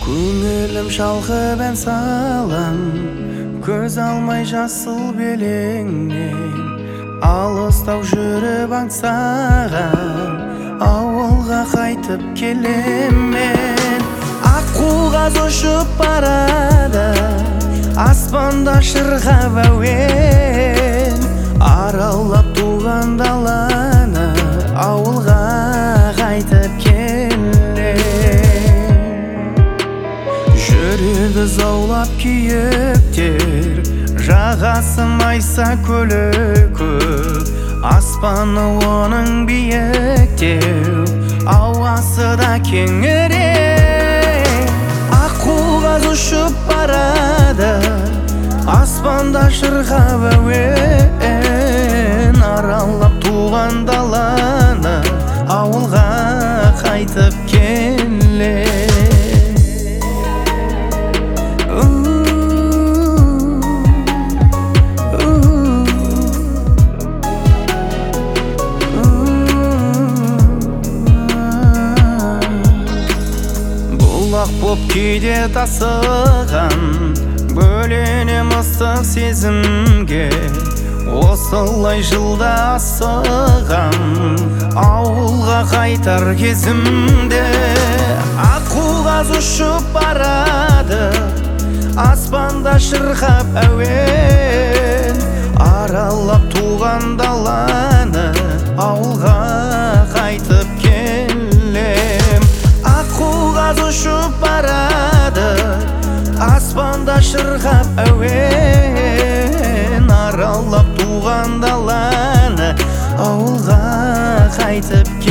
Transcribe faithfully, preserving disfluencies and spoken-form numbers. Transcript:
Көңілім шалқып ән салам, көз алмай жасыл белеңнен. Алыстау жүріп аңсаған, ауылға қайтып келем мен. Аққуғаз ұшып барады, аспанда шырғап әуен. Аралап туған даланы, ауылға қайтып келем. Жүреді заулап күйіктер, жағасы майса көлі көп. Аспаны оның биіктеу, ауасы да кеңірек. Аққуғаз ұшып барады, аспанда шырғап әуен. Аралап туған даланы, ауылға қайтып келем. Боп кейде тасыған, бөленем ыстық сезімге. Осылай жылда асығам, ауылға қайтар кезімде. Аққуғаз ұшып барады, аспанда шырғап әуен. Аралап туған даланы, ауылға қайтып келем. Аққуғаз ұшып барады, аспанда шырғап әуен. Аралап туған даланы, ауылға қайтып